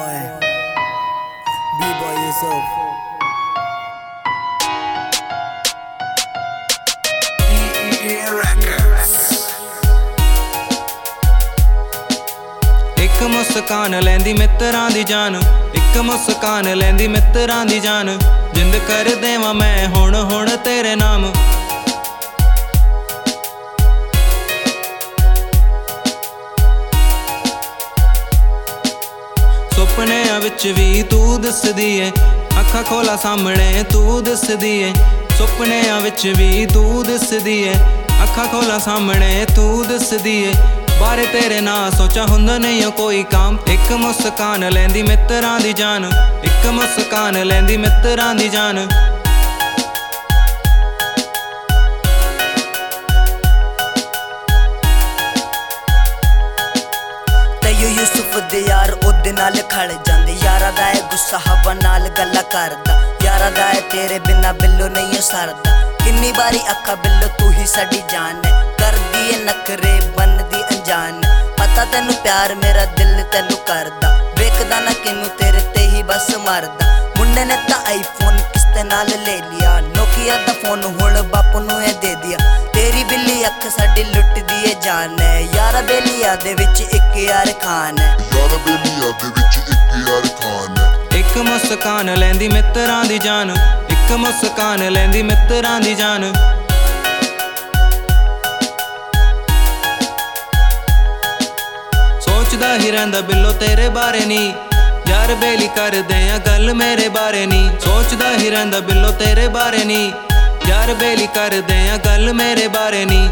boy, B-boy Yusuf. EEA Records. एक मुस्कान लैंदी मित्रां दी जान, एक मुस्कान लैंदी मित्रां दी जान। जिंद कर देवां मैं हुण हुण तेरे नाम। सुपनियां विच भी तू दिसदी ऐ, अखां खोला सामणे तू दिसदी ऐ। सुपनियां विच भी तू दिसदी ऐ, अखां खोला सामणे तू दिसदी ऐ। बारे तेरे ना सोचा हुंदा नहीं कोई काम। एक मुस्कान लैंदी मित्रां दी जान, एक मुस्कान लैंदी मित्रां दी जान। यूसुफ दे यार ओदे नाल खड़ जांदे, यारा दा है गुस्सा हवा नाल गल्ला करदा। यारा दा है तेरे बिना बिल्लो नहीं सरदा। किन्नी बारी अखा बिल्लो तू ही साडी जान है, करदी है नखरे बनदी अनजान। पता तेनू प्यार मेरा दिल तेनू करदा, वेखदा ना किनू तेरे ते ही बस मरदा। मुंडे ने तां आईफोन किसते नाल ले लिया, नोकिया दा फोन हुण बापू नू है दे दिया। तेरी बिल्ली अख साडी लुटदी है जान है, यारा बेलिया दे विच इक यार खान है, यारा बेलिया दे विच इक यार खान है। एक मुस्कान लैंदी मित्रां दी जान, एक मुस्कान लैंदी मित्रां दी जान। सोचदा ही रहिंदा बिल्लो तेरे बारे नी, यार बेली कर देयां गल मेरे बारे नी। सोचदा ही रहिंदा बिल्लो तेरे बारे नी, यार बेली कर देयां गल मेरे बारे नी।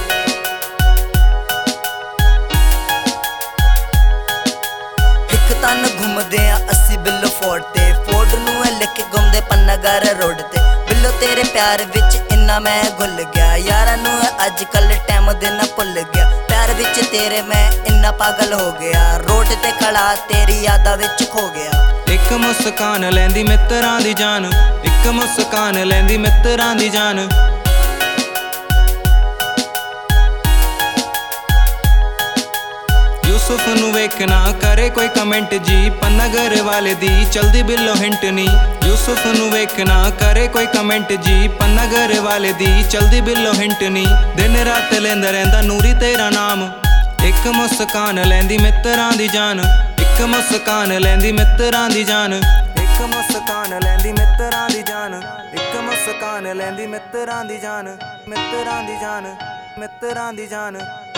तन घूमदे अस्सी बिल्लो फोर्ड ते, फोर्ड नू है लिख घूमदे पन्नागर रोड ते। बिल्लो तेरे प्यार विच इन्ना मैं घुल गया, यारा नू है अजकल टाइम देना भुल गया। प्यार विच तेरे मैं इन्ना पागल हो गया, रोड ते खड़ा तेरी यादा विच खो गया। एक मुस्कान लैंदी मित्रां दी जान, एक मुस्कान लैंदी मित्रां दी जान। यूसुफ नू वेखना करे कोई कमेंट जी, पन्नागर वाले दी चलदी बिल्लो हिंट नी। यूसुफ नू वेखना करे कोई कमेंट जी, पन्नागर वाले दी चलदी बिल्लो हिंट नी। दिन रात लैंदा रहिंदा नूरी तेरा नाम, एक मुस्कान लैंदी मित्रां दी जान, एक मुस्कान लैंदी मित्रां दी जान। एक मुस्कान लैंदी मित्रां दी जान, एक मुस्कान लैंदी मित्रां दी जान। मित्रां दी जान, मित्रां दी जान।